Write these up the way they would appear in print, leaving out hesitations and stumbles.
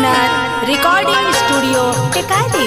हुनर recording studio Tekari.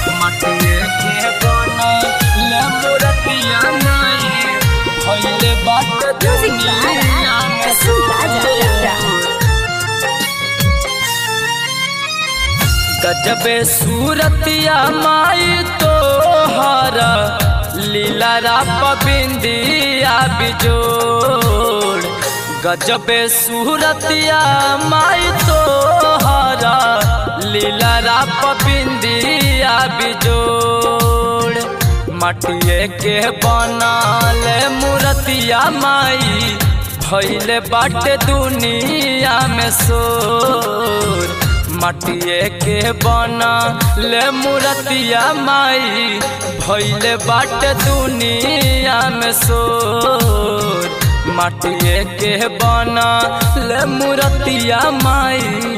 गजबे सूरतिया माई तोहरा लीला राप बिंदिया बिजोड़। गजबे सूरतिया माई तोहरा लीला राप बिंदिया बिजोड़। मटिए के बनाल मूर्तिया माई भइले बाटे दुनिया में शोर। मटिए के बनाल मूर्तिया माई भइले बाटे दुनिया में शोर। मटिए के बनाल मूर्तिया माई।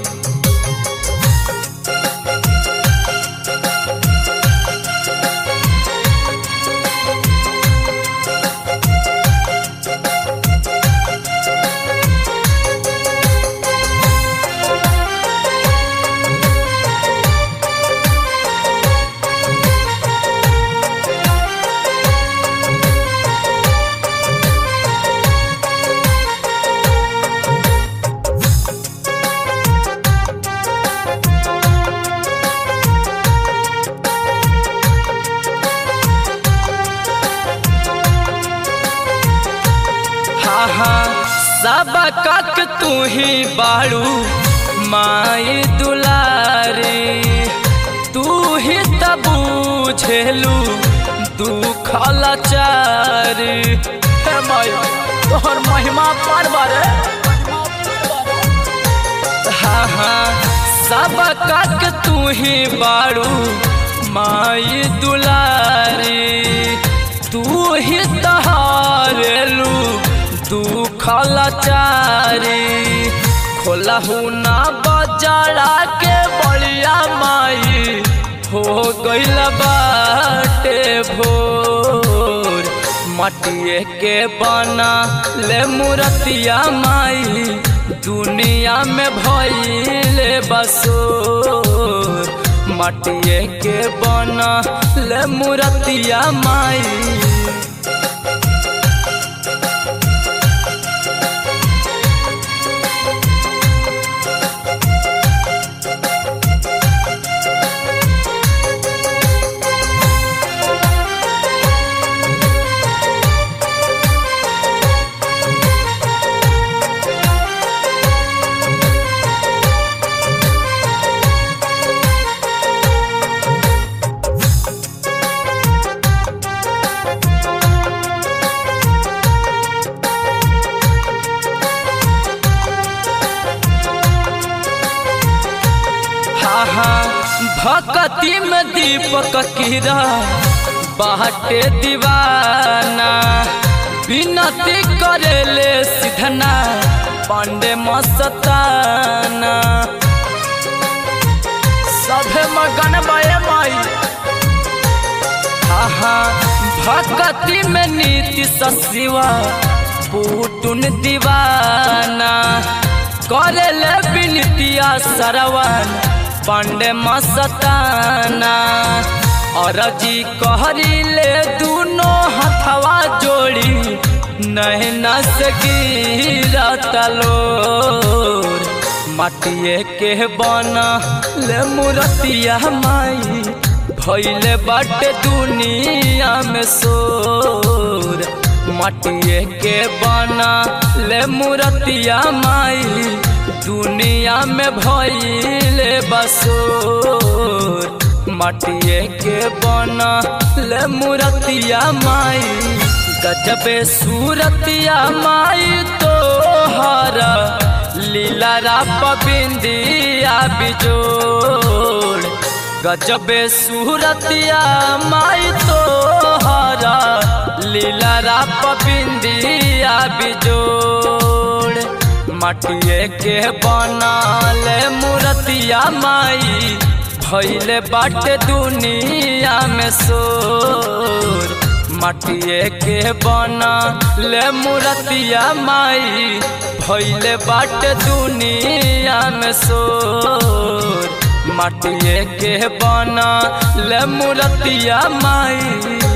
सब कक तू ही बाड़ू माई दुलारी। तू ही तब बुझेलू दुख लाचारी। माई तोहर महिमा परवर। हाँ सब कक तू ही बाड़ू माई दुलारी। तू ही तहारेलू दुख लाचारी। खोलहू ना बजारा के बलिया माई हो गइल बाटे भोर। मटिए के बनाल मूर्तिया माई दुनिया में भइले बसोर। मटिए के बनाल मूर्तिया माई। भक्ति में दीपक कीरा बाटे दीवाना। विनती करेले सिधना पांडे मस्ताना। सभे मगन बये माई। भक्ति में नीति सशिवा पुटुन दीवाना। करेले विनतिया सरवन पांडे मस्ताना। और जी कहरी ले दोनों हथवा जोड़ी नैना से गिरा तलोर। मटिए के बनाल मूर्तिया माई भइले बाटे दुनिया में शोर। मटिए के बनाल मूर्तिया माई दुनिया में भइले बसोर। मटिए के बनाल मूर्तिया माई। गजबे सूरतिया माई तोहरा लीला राप बिंदिया बिजोड़। गजबे सूरतिया माई तोहरा लीला राप बिंदिया बिजोड़। मटिए के बनाल मूर्तिया माई भइले बाटे दुनिया में शोर। मटिए के बनाल मूर्तिया माई भइले बाटे दुनिया में शोर। मटिए के बना ले मूर्तिया माई